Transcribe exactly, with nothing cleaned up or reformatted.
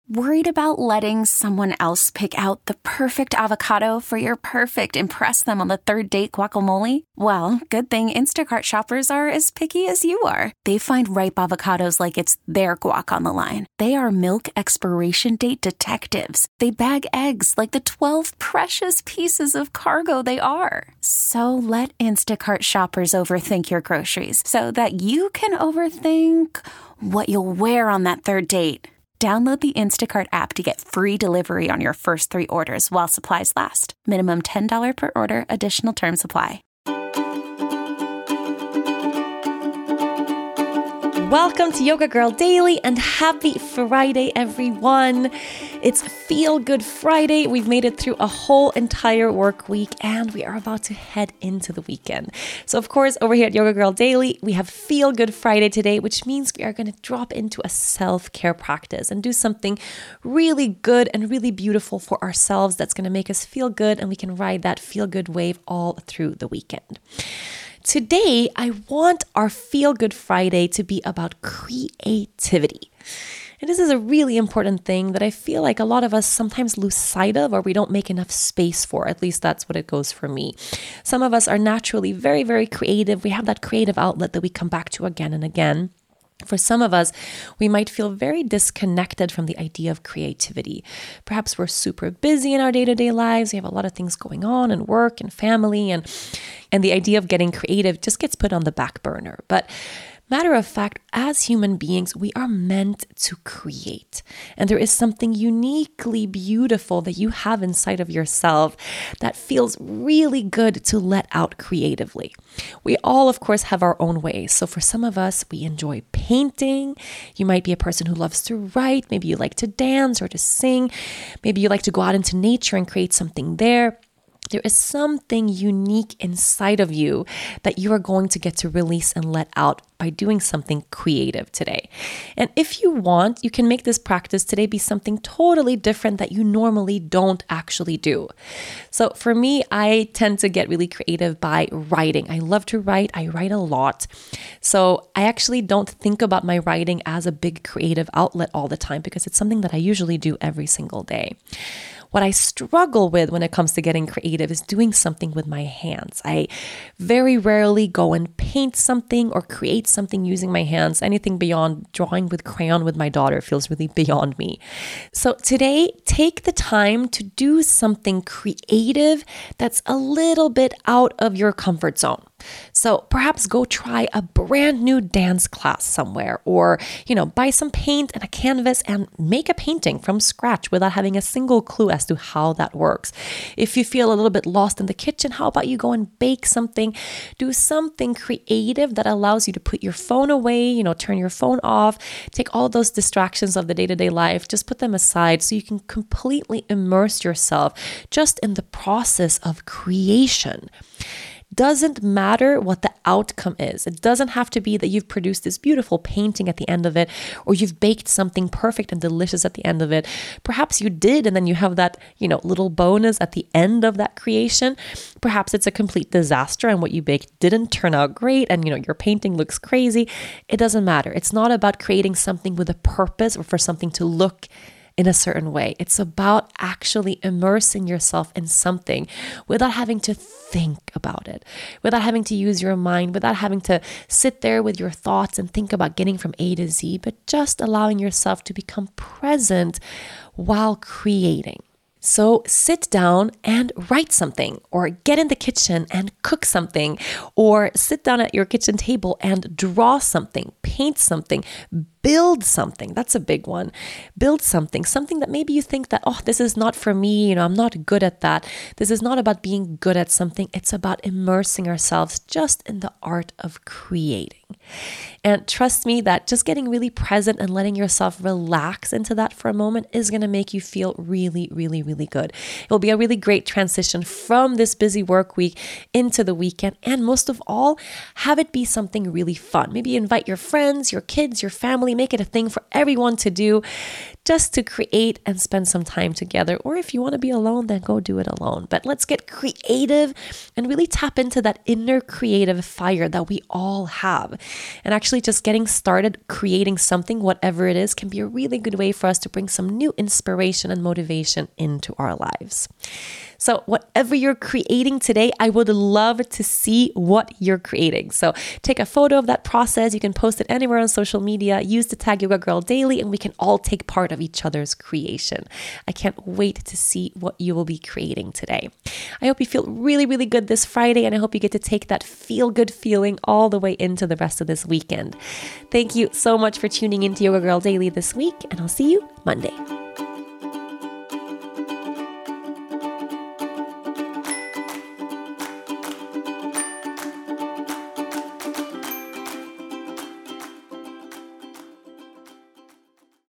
Worried about letting someone else pick out the perfect avocado for your perfect impress them on the third date guacamole? Well, good thing Instacart shoppers are as picky as you are. They find ripe avocados like it's their guac on the line. They are milk expiration date detectives. They bag eggs like the twelve precious pieces of cargo they are. So let Instacart shoppers overthink your groceries so that you can overthink what you'll wear on that third date. Download the Instacart app to get free delivery on your first three orders while supplies last. Minimum ten dollars per order. Additional terms apply. Welcome to Yoga Girl Daily and happy Friday, everyone. It's Feel Good Friday. We've made it through a whole entire work week and we are about to head into the weekend. So of course, over here at Yoga Girl Daily, we have Feel Good Friday today, which means we are going to drop into a self-care practice and do something really good and really beautiful for ourselves that's going to make us feel good, and we can ride that feel good wave all through the weekend. Today, I want our Feel Good Friday to be about creativity. And this is a really important thing that I feel like a lot of us sometimes lose sight of, or we don't make enough space for. At least that's what it goes for me. Some of us are naturally very, very creative. We have that creative outlet that we come back to again and again. For some of us, we might feel very disconnected from the idea of creativity. Perhaps we're super busy in our day-to-day lives. We have a lot of things going on in work and family, and, and the idea of getting creative just gets put on the back burner. But matter of fact, as human beings, we are meant to create. And there is something uniquely beautiful that you have inside of yourself that feels really good to let out creatively. We all, of course, have our own ways. So for some of us, we enjoy painting. You might be a person who loves to write. Maybe you like to dance or to sing. Maybe you like to go out into nature and create something there. There is something unique inside of you that you are going to get to release and let out by doing something creative today. And if you want, you can make this practice today be something totally different that you normally don't actually do. So for me, I tend to get really creative by writing. I love to write. I write a lot. So I actually don't think about my writing as a big creative outlet all the time because it's something that I usually do every single day. What I struggle with when it comes to getting creative is doing something with my hands. I very rarely go and paint something or create something using my hands. Anything beyond drawing with crayon with my daughter feels really beyond me. So today, take the time to do something creative that's a little bit out of your comfort zone. So perhaps go try a brand new dance class somewhere, or, you know, buy some paint and a canvas and make a painting from scratch without having a single clue as to how that works. If you feel a little bit lost in the kitchen, how about you go and bake something? Do something creative that allows you to put your phone away, you know, turn your phone off, take all those distractions of the day-to-day life, just put them aside so you can completely immerse yourself just in the process of creation. Doesn't matter what the outcome is. It doesn't have to be that you've produced this beautiful painting at the end of it, or you've baked something perfect and delicious at the end of it. Perhaps you did, and then you have that, you know, little bonus at the end of that creation. Perhaps it's a complete disaster and what you baked didn't turn out great, and, you know, your painting looks crazy. It doesn't matter. It's not about creating something with a purpose or for something to look in a certain way. It's about actually immersing yourself in something without having to think about it, without having to use your mind, without having to sit there with your thoughts and think about getting from A to Z, but just allowing yourself to become present while creating. So sit down and write something, or get in the kitchen and cook something, or sit down at your kitchen table and draw something, paint something, build something. That's a big one. Build something, something that maybe you think that, oh, this is not for me. You know, I'm not good at that. This is not about being good at something. It's about immersing ourselves just in the art of creating. And trust me that just getting really present and letting yourself relax into that for a moment is going to make you feel really, really, really good. It will be a really great transition from this busy work week into the weekend. And most of all, have it be something really fun. Maybe invite your friends, your kids, your family really make it a thing for everyone to do, just to create and spend some time together. Or if you want to be alone, then go do it alone. But let's get creative and really tap into that inner creative fire that we all have. And actually just getting started creating something, whatever it is, can be a really good way for us to bring some new inspiration and motivation into our lives. So whatever you're creating today, I would love to see what you're creating. So take a photo of that process. You can post it anywhere on social media. Use the tag Yoga Girl Daily, and we can all take part of each other's creation. I can't wait to see what you will be creating today. I hope you feel really, really good this Friday, and I hope you get to take that feel-good feeling all the way into the rest of this weekend. Thank you so much for tuning into Yoga Girl Daily this week, and I'll see you Monday.